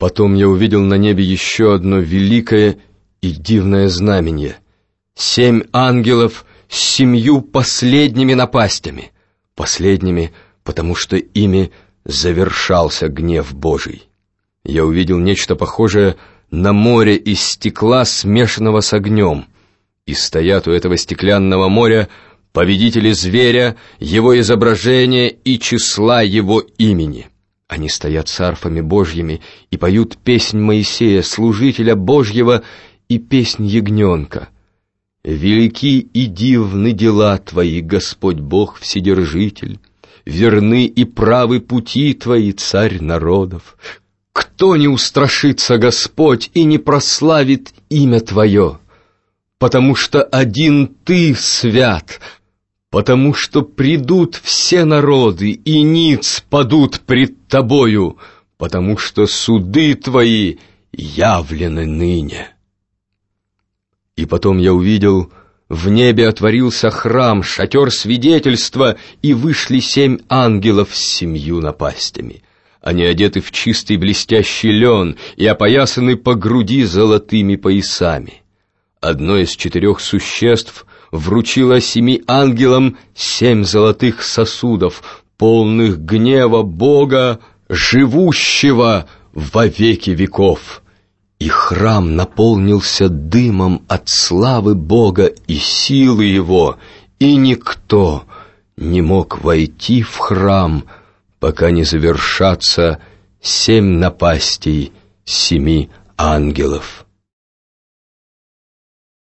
Потом я увидел на небе еще одно великое и дивное знамение: 7 ангелов с 7 последними напастями, последними, потому что ими завершался гнев Божий. Я увидел нечто похожее на море из стекла, смешанного с огнем, и стоят у этого стеклянного моря победители зверя, его изображения и числа его имени. Они стоят с арфами Божьими и поют песнь Моисея, служителя Божьего, и песнь ягненка. «Велики и дивны дела Твои, Господь Бог Вседержитель, верны и правы пути Твои, Царь народов. Кто не устрашится, Господь, и не прославит имя Твое? Потому что один Ты свят, потому что придут все народы, и ниц падут пред Тобою, потому что суды Твои явлены ныне». И потом я увидел, в небе отворился храм, шатер свидетельства, и вышли 7 ангелов с 7 напастями. Они одеты в чистый блестящий лен и опоясаны по груди золотыми поясами. Одно из 4 существ вручило 7 ангелам 7 золотых сосудов, полных гнева Бога, живущего во веки веков. И храм наполнился дымом от славы Бога и силы Его, и никто не мог войти в храм, пока не завершатся 7 напастей 7 ангелов.